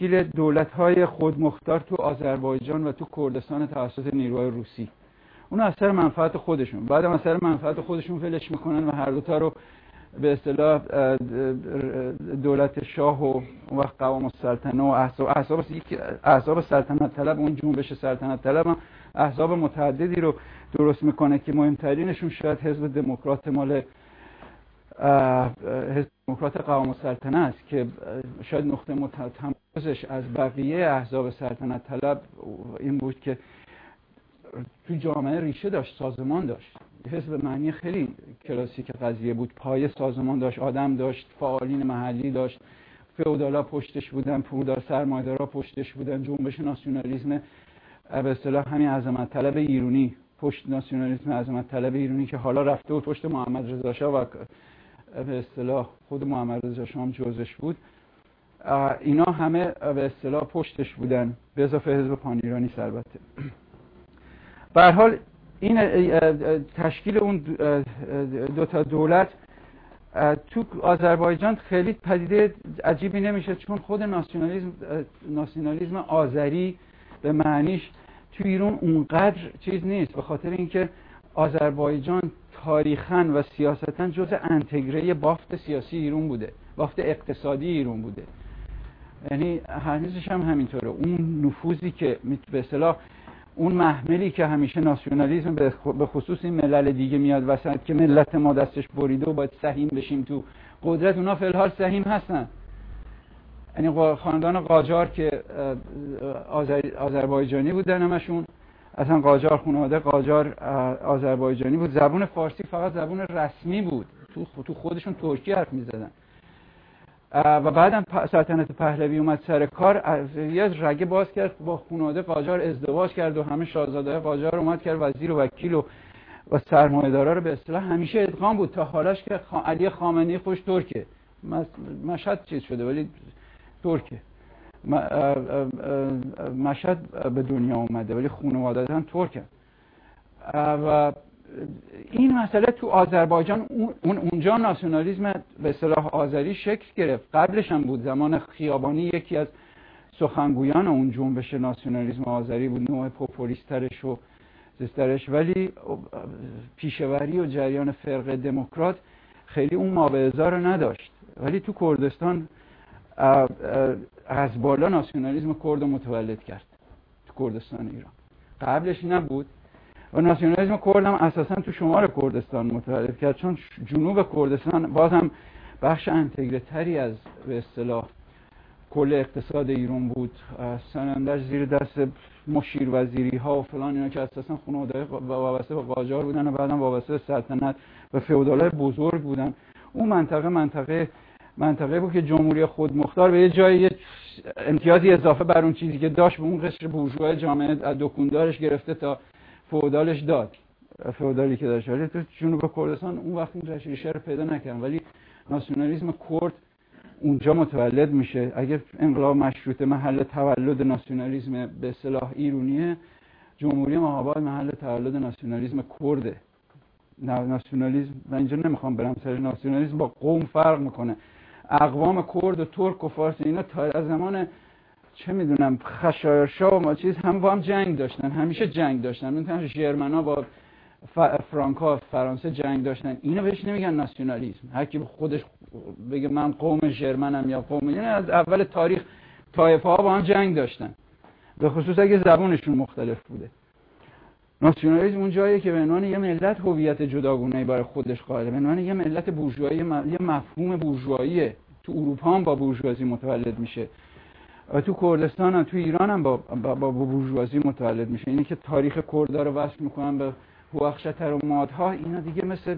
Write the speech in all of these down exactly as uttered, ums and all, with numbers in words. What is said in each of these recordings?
تشکیل دولت‌های خودمختار تو آذربایجان و تو کردستان توسط نیروهای روسی. اون از سر منفعت خودشون، بعد از سر منفعت خودشون فلش میکنن و هر دو تا رو به اصطلاح دولت شاه و وقت قوام السلطنه و احزاب احزاب احزاب سلطنت طلب، اون جنبش سلطنت طلب هم احزاب متعددی رو درست میکنه که مهمترینشون شاید حزب دموکرات مال حزب دموکرات قوام السلطنه است که شاید نقطه تمایزش از بقیه احزاب سلطنت طلب این بود که تو جامعه ریشه داشت، سازمان داشت. حزب معنی خیلی کلاسیک قضیه بود، پایه سازمان داشت، آدم داشت، فعالین محلی داشت، فئودالا پشتش بودن، پولدار سرمایه‌دارا پشتش بودن، جنبش ناسیونالیسم به اصطلاح همین عظمت طلب ایرانی، پشت ناسیونالیسم عظمت طلب ایرانی که حالا رفته بود پشت محمد رضا شاه و به اصطلاح خود محمد رضا شاه هم جزش بود. اینا همه به اصطلاح پشتش بودن، به اضافه حزب پان ایرانی البته. به هر حال این تشکیل اون دو تا دولت تو آذربایجان خیلی پدیده عجیبی نمیشه، چون خود ناسیونالیسم ناسیونالیسم آذری به معنیش تو ایران اونقدر چیز نیست، به خاطر اینکه آذربایجان تاریخاً و سیاستاً جزء انتگره بافت سیاسی ایران بوده، بافت اقتصادی ایران بوده. یعنی هنوزش هم همینطوره. اون نفوذی که به اصطلاح اون محملی که همیشه ناسیونالیسم به خصوص این ملل دیگه میاد وسط که ملت ما دستش بریده و باید سهیم بشیم تو قدرت، اونا فی الحال سهیم هستن. یعنی خاندان قاجار که آذربایجانی بودن همشون، اصلا قاجار خانواده قاجار آذربایجانی بود، زبان فارسی فقط زبان رسمی بود، تو تو خودشون ترکی حرف میزدن. و بعدم سلطنت پهلوی اومد سر کار، یه رگه باز کرد با خانواده قاجار، ازدواج کرد و همه شاهزاده قاجار اومد کرد وزیر و وکیل و و سرمایه‌دارا رو به اصطلاح همیشه ادغام بود تا حالاش که علی خامنه‌ای خوش ترکه، مشهد چیز شده ولی ترکه، مشهد به دنیا اومده ولی خانواده‌اش ترکه. و این مسئله تو آذربایجان اون اونجا ناسیونالیسم به اصطلاح آذری شکل گرفت. قبلش هم بود، زمان خیابانی یکی از سخنگویان اون جنبش ناسیونالیسم آذری بود، نوع پوپولیسترش و زسترش، ولی پیشوری و جریان فرقه دموکرات خیلی اون مابعضا رو نداشت. ولی تو کردستان از بالا ناسیونالیسم کرد متولد کرد تو کردستان ایران، قبلش نبود. و ناسیونالیسم کرد هم اساساً تو شمال کردستان متولد کرد، چون جنوب کردستان باز هم بخش انتگره تری از به اصطلاح کل اقتصاد ایران بود، سنندش زیر دست مشیر وزیری ها و فلان اینا که اساساً خانواده وابسته به قاجار بودن و بعدم وابسته به سلطنت و فئودالای بزرگ بودن. اون منطقه منطقه منطقه بود که جمهوری خودمختار به یه جایی امتیازی اضافه بر اون چیزی که داشت به اون قشر بورژوا جامعه دکوندارش گرفته تا فئودالش داد، فئودالی که داشت. ولی تو جنوب کردستان اون وقت این ریشه رو پیدا نکردن. ولی ناسیونالیسم کرد اونجا متولد میشه. اگر انقلاب مشروطه محل تولد ناسیونالیسم به اصطلاح ایرانیه، جمهوری مهاباد محل تولد ناسیونالیسم کرده. ناسیونالیسم، من اینجا نمیخوام برم سر ناسیونالیسم، با قوم فرق میکنه. اقوام کرد و ترک و فارس اینا تا از زمان چه میدونم خشایارشا و ما چیز هم با هم جنگ داشتن، همیشه جنگ داشتن. مثلا ژرمنا با فرانکا فرانسه جنگ داشتن. اینا بهش نمیگن ناسیونالیسم. هر کی خودش بگه من قوم ژرمنم یا قوم، یعنی از اول تاریخ طایفه ها با هم جنگ داشتن، به خصوص اگه زبانشون مختلف بوده. ناسیونالیسم اون جاییه که به عنوان یه ملت هویت جداگانه‌ای برای خودش قائله، به عنوان یه ملت بورژوایی، یه مفهوم بورژواییه. تو اروپا هم با بورژوازی متولد میشه و تو کردستان هم تو ایران هم با با, با بورژوازی متولد میشه. اینی که تاریخ کردها رو وصل میکنن به هوخشتر و مادها، اینا دیگه مثل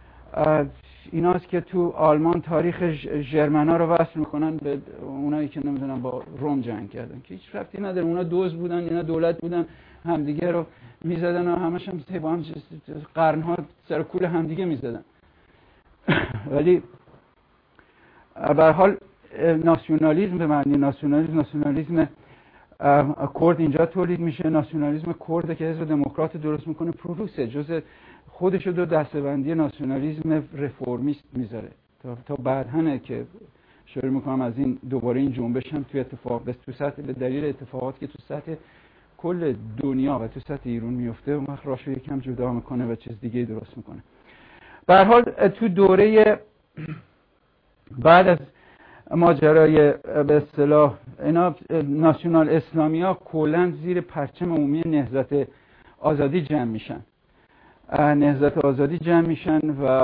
ایناست که تو آلمان تاریخ ژرمنا رو وصل میکنن به اونایی که نمیدونم با روم جنگ کردن، که هیچ ربطی نداره. اونا دوز بودن، اینا دولت بودن، همدیگه رو میزدن و همش هم با هم قرنها سر کول همدیگه میزدن. ولی به هر حال ناسیونالیسم به معنی ناسیونالیسم ناسیونالیسم کرد اینجا تولید میشه. ناسیونالیسم کرد که حزب دموکرات درست میکنه پروسه جزء خودش رو دو دسته‌بندی ناسیونالیسم رفرمیست میذاره تا تا بعدهنه که شروع میکنم از این دوباره این جنبش هم توی اتفاق به تو سطح به دلیل اتفاقاتی که تو سطح کل دنیا و تو سطح ایران میفته اون وقت راشو یکم جدا میکنه و چیز دیگه درست میکنه. به هر حال تو دوره بعد از ماجرای به اصطلاح اینا ناسیونال اسلامیا کلا زیر پرچم عمومی نهضت آزادی جمع میشن نهضت آزادی جمع میشن و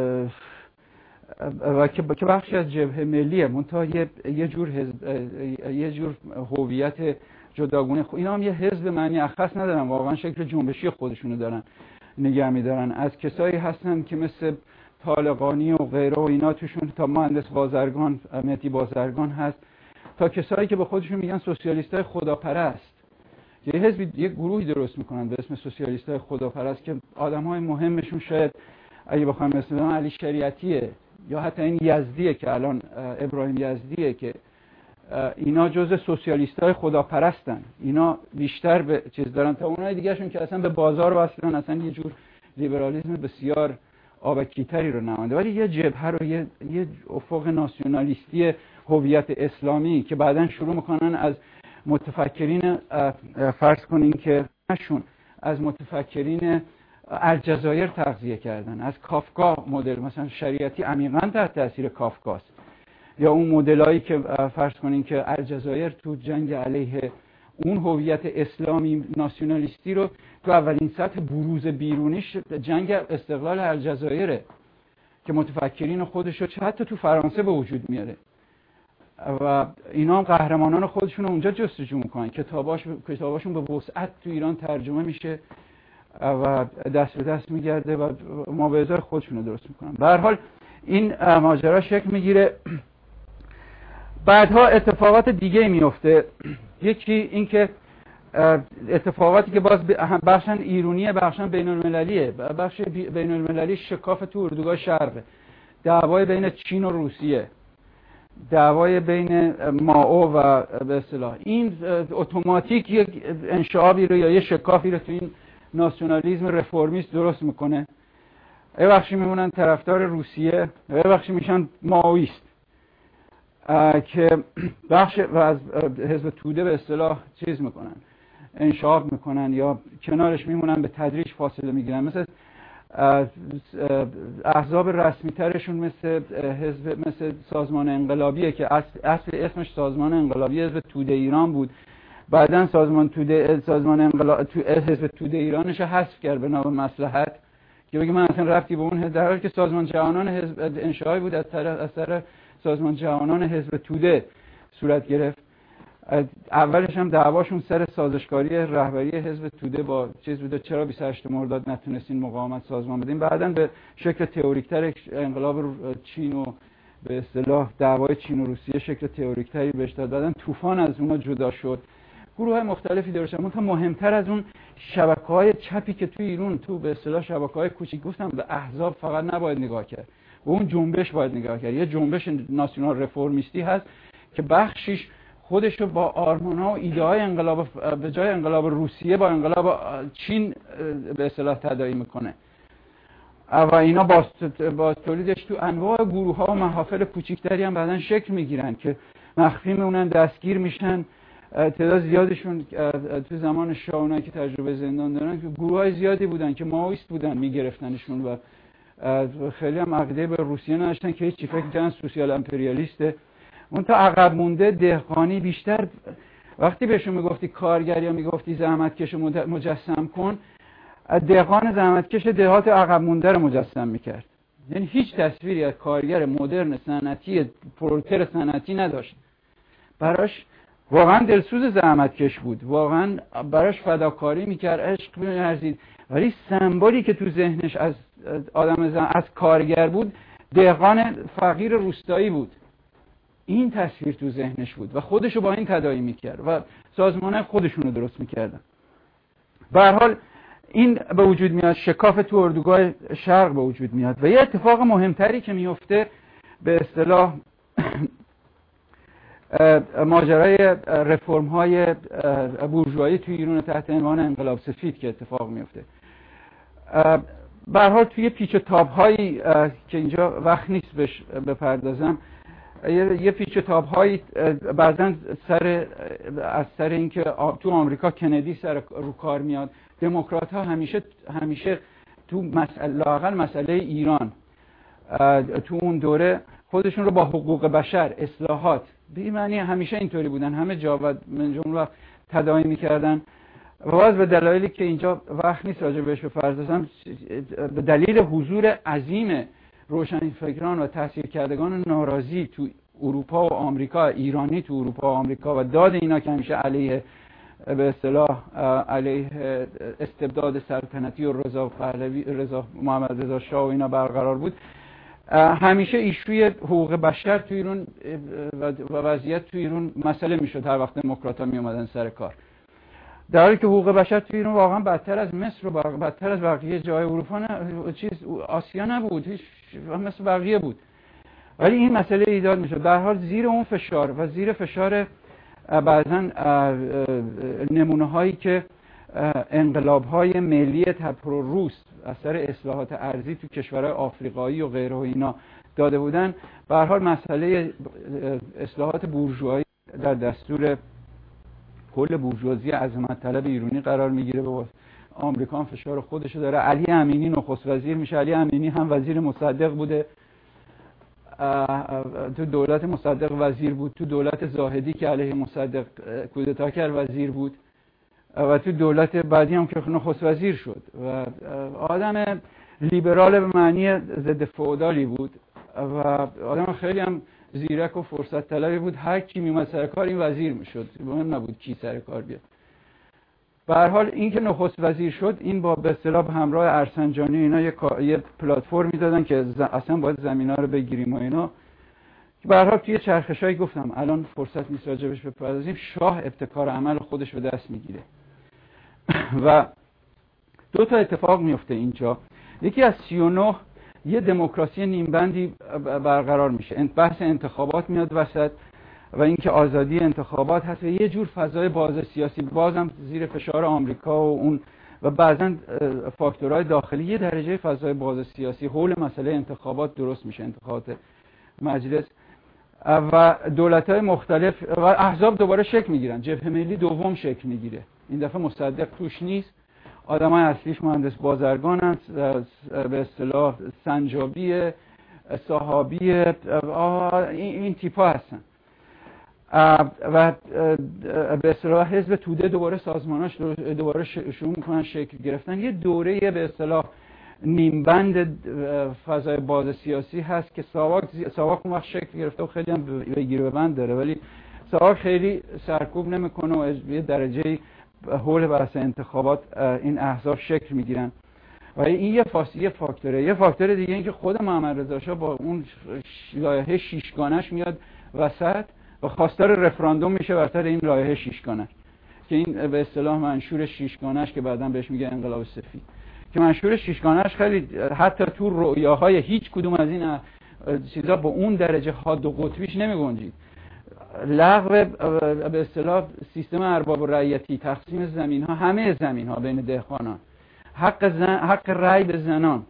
و که بخشی از جبهه ملیه منتها یه یه جور حزب یه جور هویت جداگونه خو... اینا هم یه حزب معنی اخص ندارن، واقعا شکل جنبشی خودشونو دارن نگه میدارن. از کسایی هستن که مثل طالقانی و غیره و اینا توشون، تا مهندس بازرگان مهدی بازرگان هست، تا کسایی که به خودشون میگن سوسیالیستای خداپرست. یه حزبی یه گروهی درست میکنن به اسم سوسیالیستای خداپرست که آدمای مهمشون شاید اگه بخوام اسم بزنم علی شریعتیه یا حتی این یزدیه که الان ابراهیم یزدیه که اینا جزء سوسیالیستای خداپرستن. اینا بیشتر به چیز دارن تا اونای دیگه‌شون که اصلا به بازار وصلن، اصلا یه جور لیبرالیسم بسیار آبکیتری رو نمانده. ولی یه جبهه رو یه, یه افق ناسیونالیستی هویت اسلامی که بعداً شروع میکنن از متفکرین فرض کنین که نشون از متفکرین الجزایر تغذیه کردن، از کافکا مدل مثلا شریعتی عمیقاً تحت تاثیر کافکاست، یا اون مدلایی که فرض کنین که الجزایر تو جنگ علیه اون هویت اسلامی ناسیونالیستی رو تو اولین سطح بروز بیرونیش جنگ استقلال الجزایره که متفکرین خودش رو حتی تو فرانسه به وجود میاره و اینا هم قهرمانان خودشون رو اونجا جستجو میکنن. کتاباش کتاباشون به وسعت تو ایران ترجمه میشه و دست به دست میگرده و مبارزات خودشون رو درست میکنن. به هر حال این ماجرا شکل میگیره. بعدها اتفاقات دیگه میفته. یکی این که اتفاقاتی که باز بخشن ایرونیه بخشن بین المللیه. بخش بین المللی شکاف تو اردوگاه شرق، دعوای بین چین و روسیه، دعوای بین مائو و به اصطلاح این اتوماتیک یک انشعابی رو یا یه شکافی رو تو این ناسیونالیسم رفرمیست درست میکنه. یه بخشی میمونن طرفدار روسیه، یه بخشی میشن مائویست که بخش و از حزب توده به اصطلاح چیز میکنن، انشعاب میکنن یا کنارش میمونن، به تدریج فاصله میگیرن. مثل احزاب رسمی ترشون مثل حزب مثل سازمان انقلابیه که اصل, اصل اسمش سازمان انقلابی حزب توده ایران بود، بعدن سازمان توده سازمان انقلاب حزب توده ایرانش حذف کرد به نام مصلحت که بگه من اصلا ربطی به اون، در حالی که سازمان جهانان حزب انشایی بود از طرف از طرف سازمان جهانان حزب توده صورت گرفت. اولش هم دعواشون سر سازشکاری رهبری حزب توده با چیز بوده، چرا بیست و هشتم مرداد نتونستین مقاومت سازمان بدین. بعدن به شکل تئوریک‌تر انقلاب چین و به اصطلاح دعوای چین و روسیه شکل تئوریک‌تری بهش داد. بعدن طوفان از اونها جدا شد، گروه‌های مختلفی درست شدن. منتها مهمتر از اون شبکه‌های چپی که تو ایران تو به اصطلاح شبکه‌های کوچیک، گفتم به احزاب فقط نباید نگاه کرد، و اون جنبش باید نگاه کرد. یه جنبش ناسیونال رفرمیستی هست که بخشیش خودش رو با آرمان‌ها و ایده‌های انقلاب به جای انقلاب روسیه با انقلاب چین به اصطلاح تداعی میکنه و اینا با با تولیدش تو انواع گروه‌ها و محافل کوچیک‌تری هم بعدن شکل میگیرن که مخفی میمونن، دستگیر میشن. تعداد زیادشون تو زمان شاه اونایی که تجربه زندان دارن که گروه‌های زیادی بودن که مائویست بودن، میگرفتنشون و خیلی هم عقیده به روسیه نداشتن که هیچ فکر می‌کردن سوسیال امپریالیسته. اون تا عقب مونده دهقانی بیشتر وقتی بهشون میگفتی کارگر یا میگفتی زحمتکش مجسم کن، دهقان زحمتکش دهات عقب مونده رو مجسم میکرد. یعنی هیچ تصویری از کارگر مدرن صنعتی پرولتر صنعتی نداشت. براش واقعا دلسوز زحمتکش بود، واقعا براش فداکاری میکرد، عشق می‌ورزید. ولی سمبولی که تو ذهنش از آدم زن... از کارگر بود دهقان فقیر روستایی بود. این تصویر تو ذهنش بود و خودشو با این تداعی میکرد و سازمانه خودشون رو درست میکردن. به هر حال این به وجود میاد، شکاف تو اردوگاه شرق به وجود میاد. و یه اتفاق مهمتری که میفته به اصطلاح ماجرای رفرم های بورژوایی تو ایران تحت عنوان انقلاب سفید که اتفاق میفته. به هر حال توی پیچ و تاب هایی که اینجا وقت نیست بهش بپردازم، یه پیچ و تاب‌هایی بعضن سر از سر اینکه تو آمریکا کندی سر رو کار میاد، دموکرات‌ها همیشه همیشه تو مسئله لااقل مسئله ایران تو اون دوره خودشون رو با حقوق بشر، اصلاحات، به معنی همیشه اینطوری بودن، همه جا و من جمله تداعی می‌کردن. و باز به دلایلی که اینجا وقت نیست راجع بهش بپردازم، به دلیل حضور عظیم روشنفکران و تحصیلکردگان ناراضی تو اروپا و آمریکا، ایرانی تو اروپا و آمریکا و داد اینا که همیشه علیه به اصطلاح علیه استبداد سلطنتی و رضا پهلوی، رضا محمد رضا شاه و اینا برقرار بود، همیشه ایشوی حقوق بشر تو ایران و وضعیت تو ایران مسئله میشد هر وقت دموکرات‌ها می اومدن سر کار، در حالی که حقوق بشر تو ایران واقعا بدتر از مصر و بدتر از بقیه جای اروپا نه، چیز آسیا نبود، هیچ مثل بقیه بود. ولی این مسئله ایجاد میشد. در حال زیر اون فشار و زیر فشار بعضا نمونه هایی که انقلاب های ملی تپروروس اثر اصلاحات ارضی تو کشورهای آفریقایی و غیره و اینا داده بودن، به هر حال مسئله اصلاحات بورژوایی در دستور کل بورژوازی عظمت طلب ایرانی قرار میگیره. به آمریکا هم فشار خودشو داره. علی امینی نخست وزیر میشه. علی امینی هم وزیر مصدق بوده، تو دولت مصدق وزیر بود، تو دولت زاهدی که علیه مصدق کودتا کرد وزیر بود و تو دولت بعدی هم که نخست وزیر شد و آدم لیبرال به معنی ضد فئودالی بود و آدم خیلی هم زیرک و فرصت طلبی بود. هر کی میومد سر کار این وزیر میشد، مهم نبود کی سر کار بیاد. به هر حال این که نخست وزیر شد، این با به اصطلاح همراه ارسنجانی اینا یه یه پلتفرمی دادن که اصلا باید زمینا رو بگیریم و اینا. به هر حال توی چرخشایی گفتم الان فرصت نیست راجبش بپردازیم، شاه ابتکار عمل خودش به دست میگیره و دو تا اتفاق میفته اینجا. یکی از سی و نه یه دموکراسی نیمبندی برقرار میشه، بحث انتخابات میاد وسط و اینکه آزادی انتخابات هست و یه جور فضای باز سیاسی، بازم زیر فشار آمریکا و اون و بعضا فاکتورهای داخلی یه درجه فضای باز سیاسی حول مسئله انتخابات درست میشه، انتخابات مجلس و دولت‌های مختلف و احزاب دوباره شکل میگیرن. جبهه ملی دوم شکل میگیره، این دفعه مصدق توش نیست، آدمای اصلیش مهندس بازرگان هست، به اصطلاح سنجابی، صحابی، این تیپا هستن و به اصطلاح حزب توده دوباره سازماناش دوباره شروع میکنن شکل گرفتن. یه دوره به اصطلاح نیمبند فضای باز سیاسی هست که ساواک ساواک اون وقت شکل گرفته و خیلی هم بگیر به بند داره، ولی ساواک خیلی سرکوب نمیکنه و یه درجه حول بحث انتخابات این احزاب شکل میگیرن و این یه فاصله فاکتوره. یه فاکتور دیگه این که خود محمد رضا شاه با اون لایحه شیشگانش میاد وسط و خواستار رفراندوم میشه بر سر این لایحه شیشگانش که این به اصطلاح منشور شیشگانش که بعداً بهش میگه انقلاب سفید، که منشور شیشگانش خیلی حتی تو رؤیاهای هیچ کدوم از این چیزا با اون درجه حاد و قطبیش نمیگنجید. لغو به اصطلاح سیستم ارباب رعیتی، تقسیم زمین ها، همه زمین ها بین دهقانان، حق زن، حق رأی به زنان،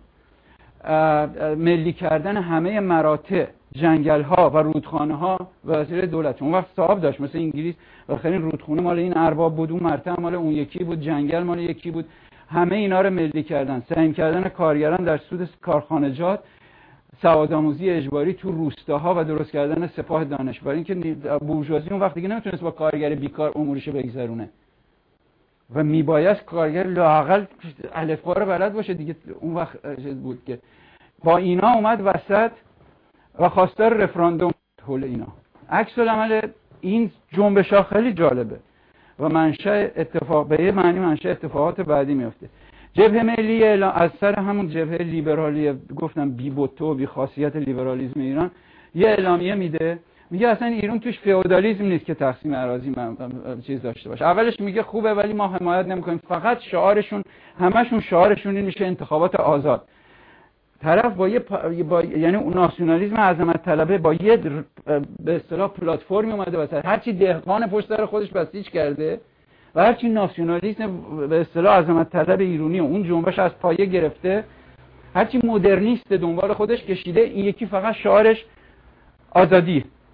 ملی کردن همه مراتع، جنگل ها و رودخانه ها وزیر دولت. اون وقت صاحب داشت مثل انگلیس و خیلی رودخونه مال این ارباب بود، اون مرتع مال اون یکی بود، جنگل مال یکی بود، همه اینا رو ملی کردن. سهم کردن کارگران در سود کارخانجات، سوادآموزی اجباری تو روستاها و درست کردن سپاه دانش، برای اینکه بورژوازی اون وقت دیگه نمیتونست با کارگر بیکار امورش بگذرونه و میبایست کارگر لااقل الفبا رو بلد باشه دیگه. اون وقت بود که با اینا اومد وسط و خواستار رفراندوم حول اینا. عکس العمل این جنبش‌ها خیلی جالبه و منشأ اتفاق به یه معنی منشأ اتفاقات بعدی میفته. جبهه ملی اعلام از سر همون جبهه لیبرالی گفتم بی بوتو بی خاصیت لیبرالیسم ایران یه اعلامیه میده، میگه اصلا ایران توش فئودالیسم نیست که تقسیم اراضی چیز داشته باشه. اولش میگه خوبه ولی ما حمایت نمیکنیم، فقط شعارشون همشون شعارشون این میشه انتخابات آزاد. طرف با یه با یعنی اون ناسیونالیسم عظمت طلبه با یه به اصطلاح پلتفرمی اومده واسه هرچی دهقان پشت سر خودش بسیج کرده و هرچی ناسیونالیسم به اصطلاح عظمت طلب ایرانی و اون جنبش از پایه گرفته، هرچی مدرنیست دنبال خودش کشیده، این یکی فقط شعارش آزادی،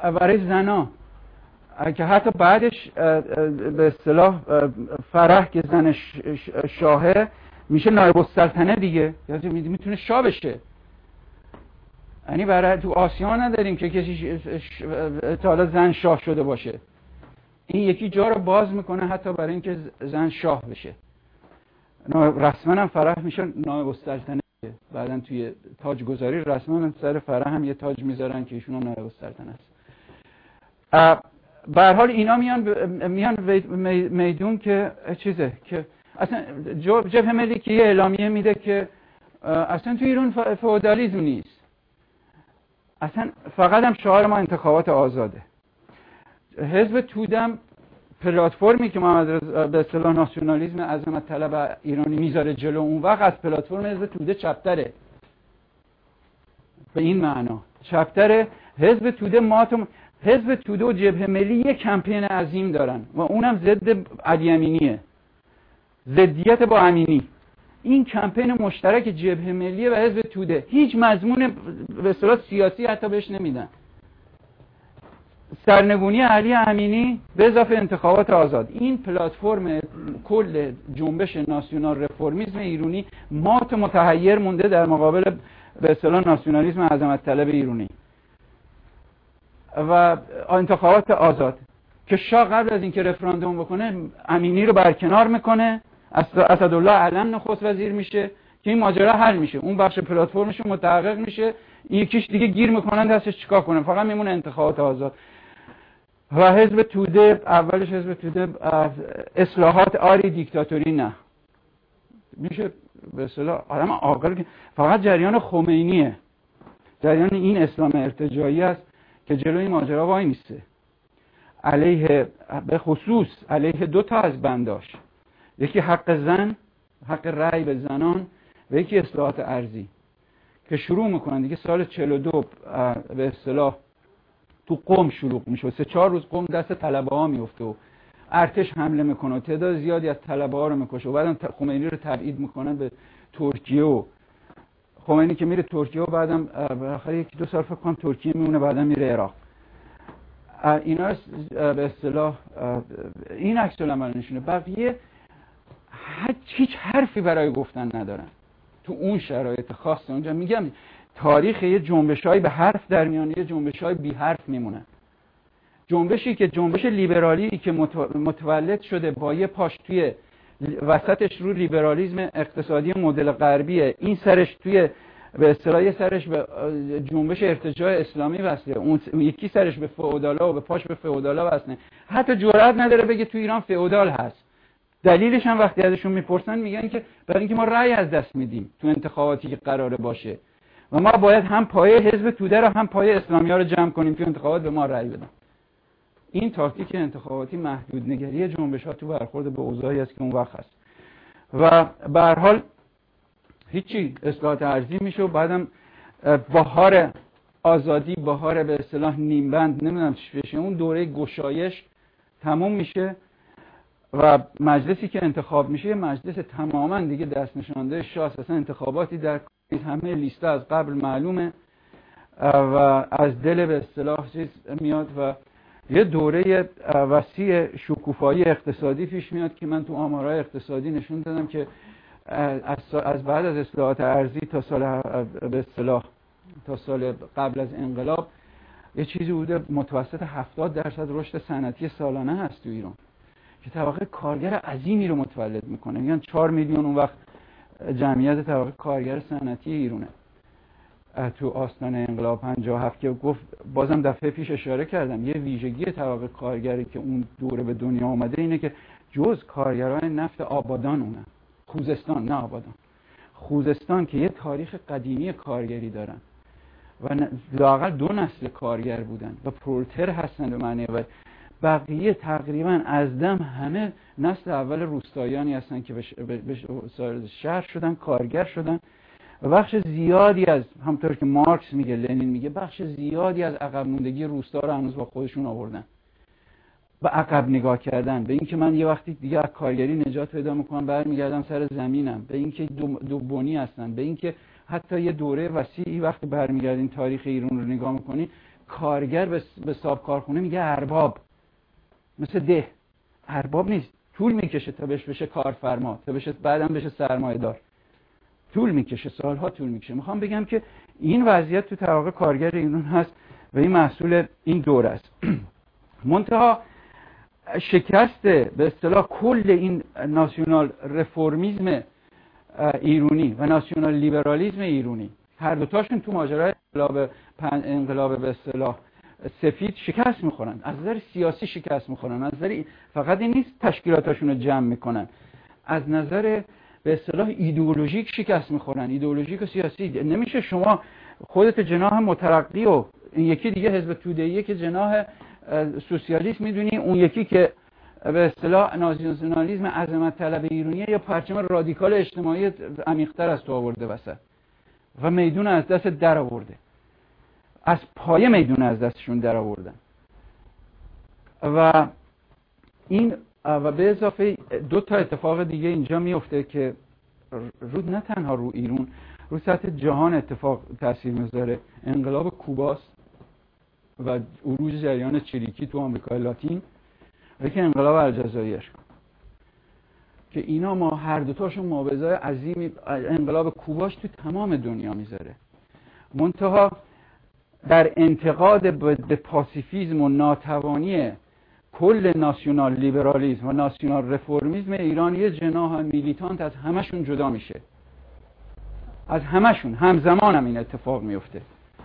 برای زنا که حتی بعدش به اصطلاح فرح که زن شاهه میشه نایب السلطنه دیگه، میتونه شاه بشه. یعنی برای تو آسیا نداریم که کسی تا حالا زن شاه شده باشه. این یکی جا رو باز میکنه حتی برای اینکه زن شاه بشه. رسما هم فرح میشه نایب السلطنه. بعدن توی تاجگذاری رسما سر فرح هم یه تاج میذارن که ایشون هم نایب السلطنه است. به هر حال اینا میان میان میدون که چیزه که اصلا جبهه ملی که یه اعلامیه میده که اصلا تو ایران فئودالیسم نیست، اصلا فقط هم شعار ما انتخابات آزاده. حزب تودم پلتفرمی که محمد رضا به اصطلاح ناسیونالیسم عظمت طلب ایرانی میذاره جلو، اون وقت از پلتفرم حزب توده چپتره. به این معنا چپتره. حزب توده ماتم حزب توده و جبهه ملی یک کمپین عظیم دارن و اونم ضد علی امینیه، ضدیت با امینی. این کمپین مشترک جبهه ملی و حزب توده هیچ مضمون به اصطلاح سیاسی حتی بهش نمیدن. سرنگونی علی امینی به اضافه انتخابات آزاد. این پلتفرم کل جنبش ناسیونال رفرمیسم ایرانی مات متحیر مونده در مقابل به اصطلاح ناسیونالیسم عظمت طلب ایرانی و انتخابات آزاد که شاه قبل از اینکه رفراندوم بکنه امینی رو برکنار میکنه، اسدالله علم نخست وزیر میشه که این ماجرا حل میشه، اون بخش پلتفرمش متحقق میشه، این یکیش دیگه گیر میکنن دستش چیکار کنه، فقط میمونه انتخابات آزاد. و حزب توده اولش حزب توده اصلاحات آری دیکتاتوری نه، میشه به اصطلاح آدم عاقل که فقط جریان خمینیه، جریان این اسلام ارتجاعی است که جلوی ماجرا وای میسته، علیه به خصوص علیه دو تا از بنداش، یکی حق زن، حق رأی به زنان و یکی اصلاحات ارضی که شروع میکنن دیگه. سال چهل و دو به اصطلاح تو قم شروع میشه، سه چهار روز قم دست طلبه ها میفته و ارتش حمله میکنه و تعداد زیادی از طلبه ها رو میکشه و بعدم خمینی رو تبعید میکنن به ترکیه و خمینی که میره ترکیه و بعدم بالاخره یکی دو سال فکر کنم ترکیه میمونه، بعدم میره عراق. اینا به اصطلاح این عکس العمل نشونه. بقیه هیچ حرفی برای گفتن ندارن تو اون شرایط خاص اونجا. میگم تاریخ یه جنبشای به حرف در میان، یه جنبشای بی حرف میمونه. جنبشی که جنبش لیبرالی که متولد شده با یه پاش توی وسطش رو لیبرالیسم اقتصادی مدل غربیه، این سرش توی به اصطلاح سرش به جنبش ارتجاع اسلامی وصله، اون یکی سرش به فئودالا و به پاش به فئودالا وصله. حتی جرئت نداره بگه تو ایران فئودال هست. دلیلش هم وقتی ازشون میپرسن میگن که برای اینکه ما رأی از دست میدیم تو انتخاباتی که قراره باشه و ما باید هم پایه حزب توده رو هم پایه اسلامی‌ها رو جمع کنیم تو انتخابات به ما رأی بدن. این تاکتیک انتخاباتی محدود نگری جنبش‌ها تو برخورد به اوضاعی است که اون وقت هست و به هر حال هیچی اصلاحات ارضی میشه و بعدم بهار آزادی، بهار به اصطلاح نیمبند، نمیدونم چی بشه، اون دوره گشایش تموم میشه و مجلسی که انتخاب میشه مجلس تماما دیگه دست نشانده شاه. اصلا انتخاباتی در همه لیست از قبل معلومه و از دل به اصطلاح چیز میاد و یه دوره وسیع شکوفایی اقتصادی پیش میاد که من تو آمارهای اقتصادی نشون دادم که از بعد از اصلاحات ارضی تا سال به اصطلاح تا سال قبل از انقلاب یه چیزی بوده متوسط هفتاد درصد رشد صنعتی سالانه هست تو ایران که طبقه کارگر عظیمی رو متولد میکنه. میگن چهار میلیون اون وقت جمعیت طبقه کارگر صنعتی ایرانه تو آستانه انقلاب پنجاه و هفت که گفت بازم دفعه پیش اشاره کردم یه ویژگی طبقه کارگری که اون دوره به دنیا اومده اینه که جز کارگرای نفت آبادان اونه، خوزستان نه آبادان، خوزستان که یه تاریخ قدیمی کارگری دارن و لااقل دو نسل کارگر بودن و پرولتر هستن به معنی و بقیه تقریبا از دم همه نسل اول روستاییانی هستن که به شهر شدن، کارگر شدن و بخش زیادی از همونطور که مارکس میگه، لنین میگه، بخش زیادی از عقب موندگی روستا رو هنوز با خودشون آوردن و عقب نگاه کردن به اینکه من یه وقتی دیگه از کارگری نجات پیدا میکنم برمیگردم سر زمینم، به اینکه دو, دو بنی هستن، به اینکه حتی یه دوره وسیعی وقتی برمیگردین تاریخ ایران رو نگاه میکنین کارگر به صاحب کارخونه میگه ارباب، مثل ده. ارباب نیست، طول میکشه تا بهش بشه کارفرما، تا بشه بعدم بشه سرمایه دار، طول میکشه، سالها طول میکشه. میخوام بگم که این وضعیت تو طبقه کارگر ایران هست و این محصول این دور است. منتها شکست به اصطلاح کل این ناسیونال رفرمیسم ایرانی و ناسیونال لیبرالیسم ایرانی، هر دوتاشون تو ماجرای انقلاب انقلاب به اصطلاح سفید شکست میخورن، از نظر سیاسی شکست میخورن. از نظر فقط این نیست تشکیلاتاشون رو جمع میکنن، از نظر به اصطلاح ایدئولوژیک شکست میخورن، ایدئولوژیک و سیاسی. نمیشه شما خودت جناح مترقی و این یکی دیگه حزب توده‌ای که جناح سوسیالیسم میدونی، اون یکی که به اصطلاح ناسیونالیسم عظمت طلب ایرانیه یا پرچم رادیکال اجتماعی عمیق‌تر از تو آورده وسط و میدون از دست در آورده، از پایه میدون از دستشون در آوردن. و این و به اضافه دو تا اتفاق دیگه اینجا میفته که رو نه تنها رو ایران، رو سطح جهان اتفاق تاثیر میذاره. انقلاب کوباست و عروج جریان چریکی تو آمریکای لاتین و که انقلاب الجزایر که اینا ما هر دوتاشون معاوضه‌های عظیمی انقلاب کوباش تو تمام دنیا میذاره. منتها در انتقاد به پاسیفیسم و ناتوانی کل ناسیونال لیبرالیسم و ناسیونال رفرمیسم ایران یه جناح میلیتانت از همشون جدا میشه، از همشون همزمان هم این اتفاق میفته.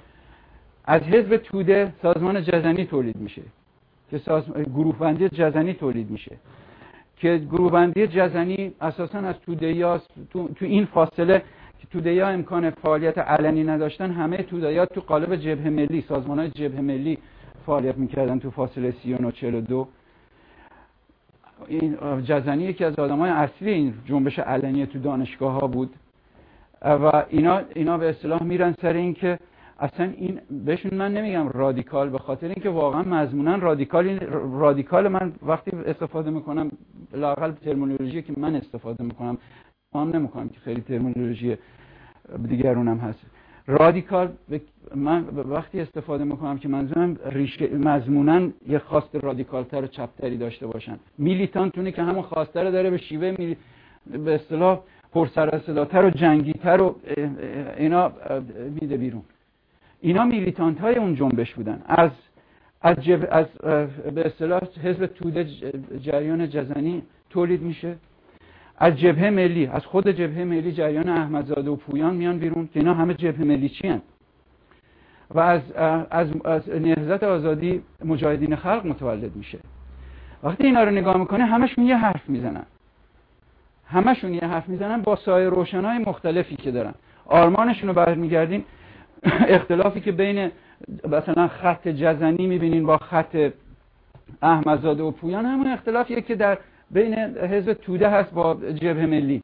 از حزب توده سازمان جزنی تولید میشه که سازمان گروه بندی جزنی تولید میشه که گروه بندی جزنی اساساً از توده‌ایاست. تو, تو این فاصله که توده‌ای‌ها امکان فعالیت علنی نداشتن، همه توده‌ای‌ها تو قالب جبهه ملی، سازمان‌های جبهه ملی فعالیت میکردن تو فاصله سی و نه چهل و دو. این جزنی یکی از آدمای اصلی این جنبش علنی تو دانشگاه‌ها بود و اینا اینا به اصطلاح میرن سر این که اصلا این بهشون من نمیگم رادیکال، به خاطر اینکه واقعا مضمونا رادیکال رادیکال من وقتی استفاده میکنم لااقل ترمینولوژی که من استفاده میکنم فهم نمیکنم که خیلی ترمینولوژی دیگرونم هست. رادیکال من وقتی استفاده میکنم که منظورم ریشه مضمونا یه خواست رادیکالتر و چپتری داشته باشن. میلیتانتونه که همون خواسته رو داره به شیوه میلی... به اصطلاح پرسر و صداتر و جنگیتر و اینا میده بیرون. اینا میلیتانت های اون جنبش بودن. از از, جب... از به اصطلاح حزب توده جریان جزنی تولید میشه، از جبهه ملی، از خود جبهه ملی جریان احمدزاده و پویان میان بیرون که اینا همه جبهه ملی چی هن؟ و از از از نهضت آزادی مجاهدین خلق متولد میشه. وقتی اینا رو نگاه میکنه همشون یه حرف میزنن، همشون یه حرف میزنن با سایه روشنای مختلفی که دارن. آرمانشون رو برمیگردین اختلافی که بین مثلا خط جزنی میبینین با خط احمدزاده و پویان همون اختلافیه که در بین حزب توده هست با جبهه ملی.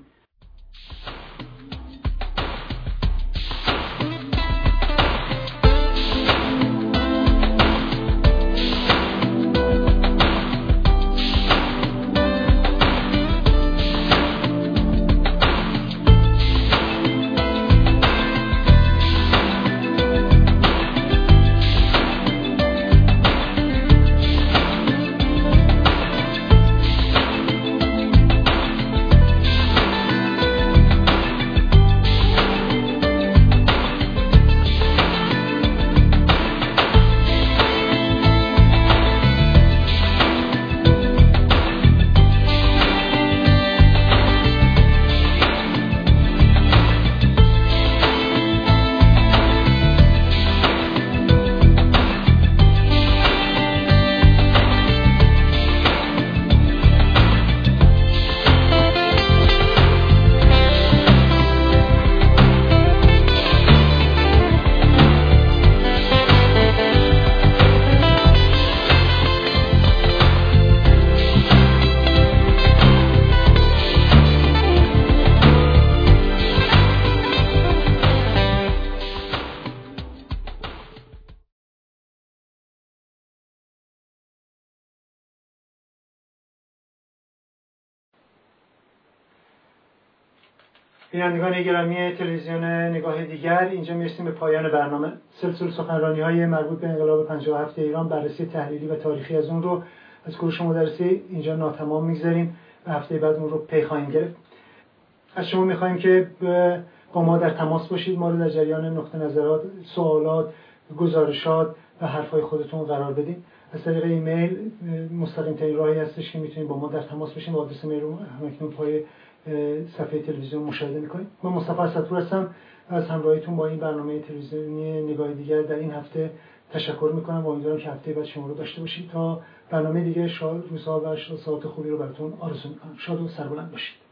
بینندگان گرامی تلویزیون نگاه دیگر، اینجا میرسیم به پایان برنامه. سلسله سخنرانی‌های مربوط به انقلاب پنجاه و هفت ایران، بررسی تحلیلی و تاریخی از اون رو از گروه مدرسی اینجا ناتمام میگذاریم و هفته بعد اون رو پی خواهیم گرفت. از شما میخوایم که با ما در تماس باشید، ما رو در جریان نقطه نظرات، سوالات، گزارشات و حرفای خودتون قرار بدید. از طریق ایمیل مستقیم ترین راهی هستش که میتونید با ما در تماس باشید. آدرس ایمیل رو همکنون پای صفحه تلویزیون مشاهده میکنید. من مصطفی اسدپور هستم و از همراهیتون با این برنامه تلویزیونی نگاه دیگر در این هفته تشکر میکنم و امیدوارم که هفته بعد شما رو داشته باشید. تا برنامه دیگه، شاد روزها و ساعات خوبی رو براتون آرزو میکنم. شاد و سربلند باشید.